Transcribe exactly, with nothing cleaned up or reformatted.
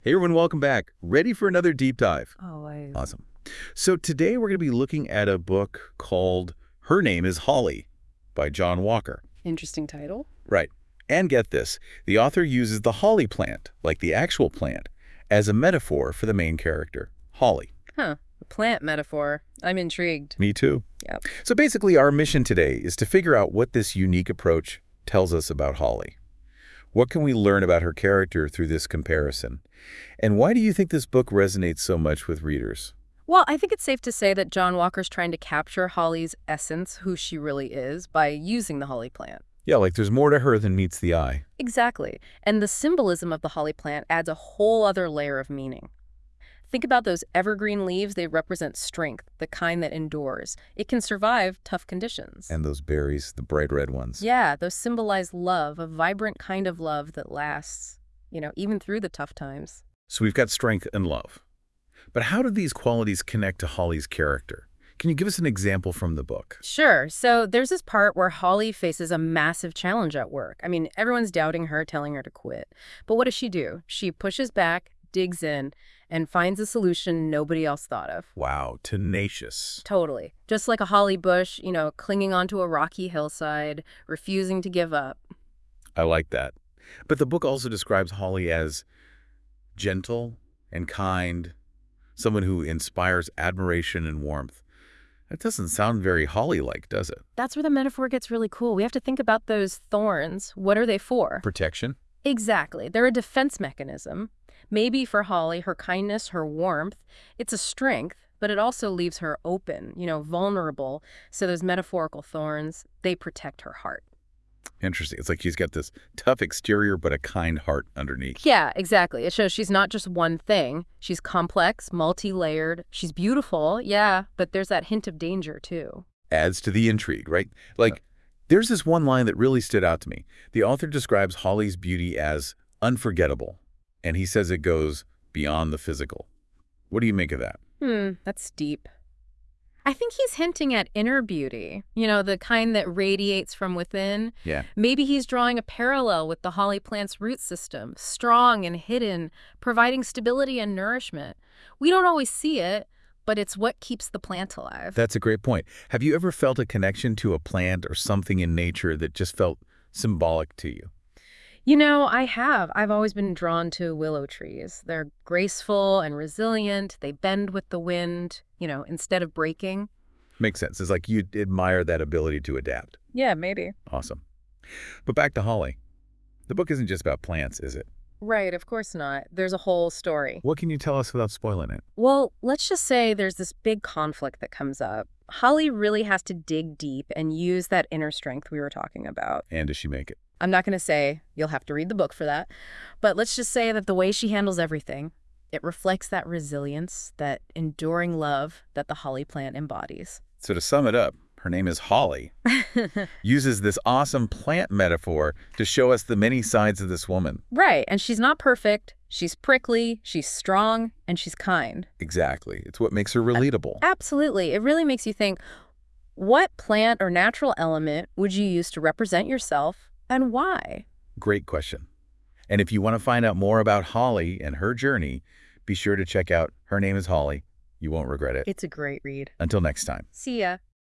Hey everyone, welcome back. Ready for another deep dive? Always. Awesome. So today we're going to be looking at a book called Her Name is Holly by John Walker. Interesting title. Right. And get this, the author uses the holly plant, like the actual plant, as a metaphor for the main character, Holly. Huh. A plant metaphor. I'm intrigued. Me too. Yep. So basically our mission today is to figure out what this unique approach tells us about Holly. What can we learn about her character through this comparison? And why do you think this book resonates so much with readers? Well, I think it's safe to say that John Walker's trying to capture Holly's essence, who she really is, by using the holly plant. Yeah, like there's more to her than meets the eye. Exactly. And the symbolism of the holly plant adds a whole other layer of meaning. Think about those evergreen leaves. They represent strength, the kind that endures. It can survive tough conditions. And those berries, the bright red ones. Yeah, those symbolize love, a vibrant kind of love that lasts, you know, even through the tough times. So we've got strength and love. But how do these qualities connect to Holly's character? Can you give us an example from the book? Sure. So there's this part where Holly faces a massive challenge at work. I mean, everyone's doubting her, telling her to quit. But what does she do? She pushes back, digs in, and finds a solution nobody else thought of. Wow, tenacious. Totally. Just like a holly bush, you know, clinging onto a rocky hillside, refusing to give up. I like that. But the book also describes Holly as gentle and kind, someone who inspires admiration and warmth. That doesn't sound very Holly-like, does it? That's where the metaphor gets really cool. We have to think about those thorns. What are they for? Protection? Exactly. They're a defense mechanism. Maybe for Holly, her kindness, her warmth, it's a strength, but it also leaves her open, you know, vulnerable. So those metaphorical thorns, they protect her heart. Interesting. It's like she's got this tough exterior, but a kind heart underneath. Yeah, exactly. It shows she's not just one thing. She's complex, multi-layered. She's beautiful, yeah, but there's that hint of danger, too. Adds to the intrigue, right? Like, there's this one line that really stood out to me. The author describes Holly's beauty as unforgettable, and he says it goes beyond the physical. What do you make of that? Hmm, that's deep. I think he's hinting at inner beauty, you know, the kind that radiates from within. Yeah. Maybe he's drawing a parallel with the holly plant's root system, strong and hidden, providing stability and nourishment. We don't always see it, but it's what keeps the plant alive. That's a great point. Have you ever felt a connection to a plant or something in nature that just felt symbolic to you? You know, I have. I've always been drawn to willow trees. They're graceful and resilient. They bend with the wind, you know, instead of breaking. Makes sense. It's like you admire that ability to adapt. Yeah, maybe. Awesome. But back to Holly. The book isn't just about plants, is it? Right, of course not. There's a whole story. What can you tell us without spoiling it? Well, let's just say there's this big conflict that comes up. Holly really has to dig deep and use that inner strength we were talking about. And does she make it? I'm not going to say you'll have to read the book for that, but let's just say that the way she handles everything, it reflects that resilience, that enduring love that the holly plant embodies. So to sum it up, her name is Holly, uses this awesome plant metaphor to show us the many sides of this woman. Right, and she's not perfect. She's prickly, she's strong, and she's kind. Exactly. It's what makes her relatable. Absolutely. It really makes you think, what plant or natural element would you use to represent yourself? And why? Great question. And if you want to find out more about Holly and her journey, be sure to check out Her Name is Holly. You won't regret it. It's a great read. Until next time. See ya.